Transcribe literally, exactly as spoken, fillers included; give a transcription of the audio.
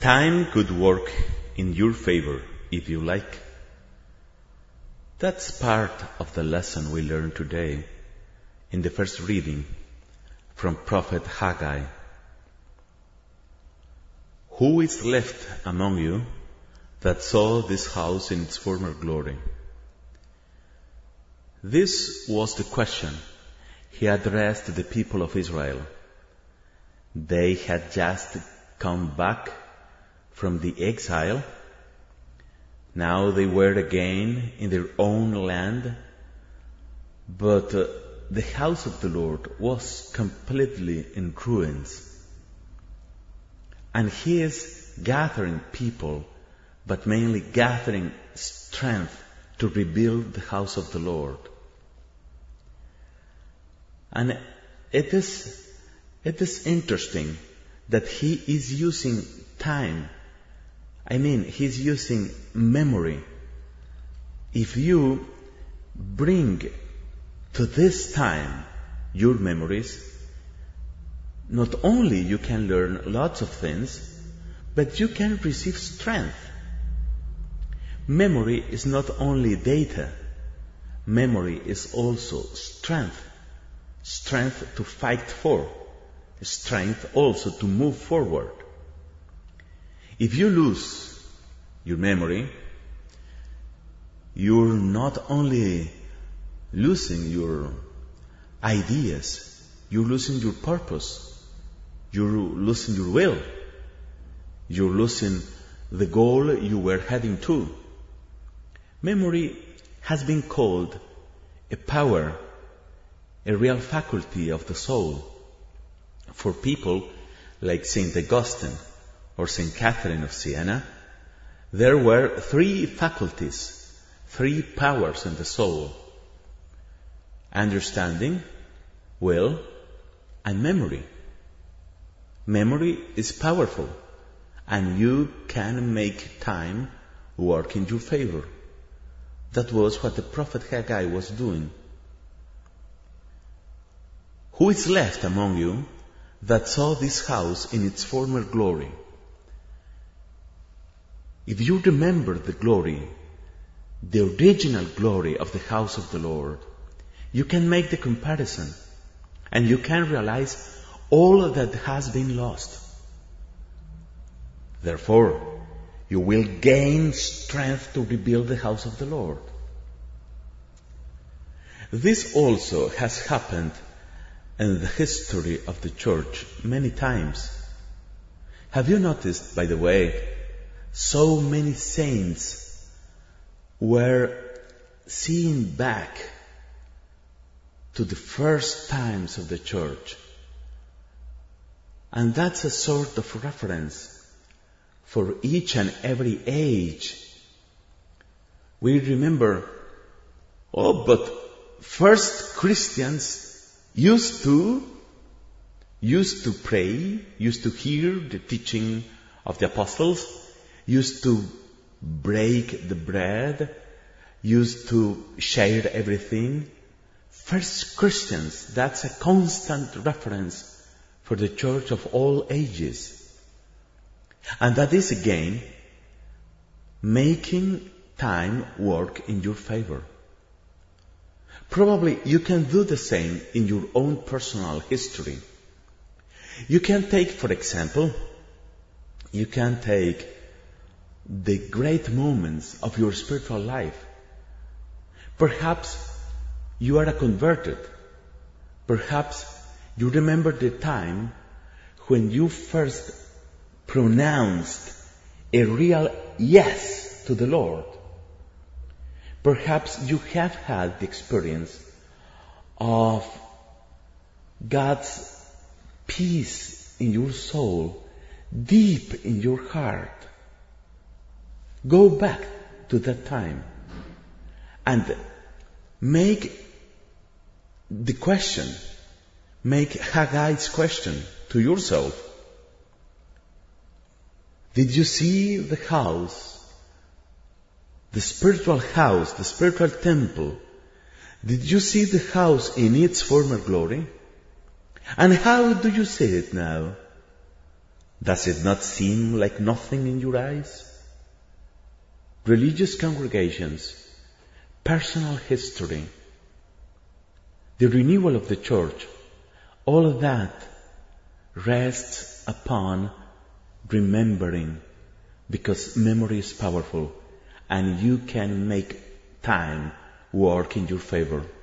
Time could work in your favor if you like. That's part of the lesson we learned today in the first reading from Prophet Haggai. Who is left among you that saw this house in its former glory? This was the question he addressed to the people of Israel. They had just come back from the exile. Now they were again in their own land, but uh, the house of the Lord was completely in ruins. And He is gathering people, but mainly gathering strength to rebuild the house of the Lord. And it is, it is interesting that He is using time. I mean, He's using memory. If you bring to this time your memories, not only you can learn lots of things, but you can receive strength. Memory is not only data. Memory is also strength. Strength to fight for. Strength also to move forward. If you lose your memory, you're not only losing your ideas, you're losing your purpose, you're losing your will, you're losing the goal you were heading to. Memory has been called a power, a real faculty of the soul. For people like Saint Augustine or Saint Catherine of Siena, there were three faculties, three powers in the soul: understanding, will, and memory. Memory is powerful, and you can make time work in your favor. That was what the prophet Haggai was doing. Who is left among you that saw this house in its former glory? If you remember the glory, the original glory of the house of the Lord, you can make the comparison and you can realize all that has been lost. Therefore, you will gain strength to rebuild the house of the Lord. This also has happened in the history of the church many times. Have you noticed, by the way, so many saints were seen back to the first times of the church? And that's a sort of reference for each and every age. We remember, oh, but first Christians used to, used to pray, used to hear the teaching of the apostles, used to break the bread, used to share everything. First Christians, that's a constant reference for the church of all ages. And that is again making time work in your favor. Probably you can do the same in your own personal history. You can take, for example, you can take the great moments of your spiritual life. Perhaps you are a converted. Perhaps you remember the time when you first pronounced a real yes to the Lord. Perhaps you have had the experience of God's peace in your soul, deep in your heart. Go back to that time and make the question, make Haggai's question to yourself. Did you see the house, the spiritual house, the spiritual temple? Did you see the house in its former glory? And how do you see it now? Does it not seem like nothing in your eyes? Religious congregations, personal history, the renewal of the church, all of that rests upon remembering, because memory is powerful and you can make time work in your favor.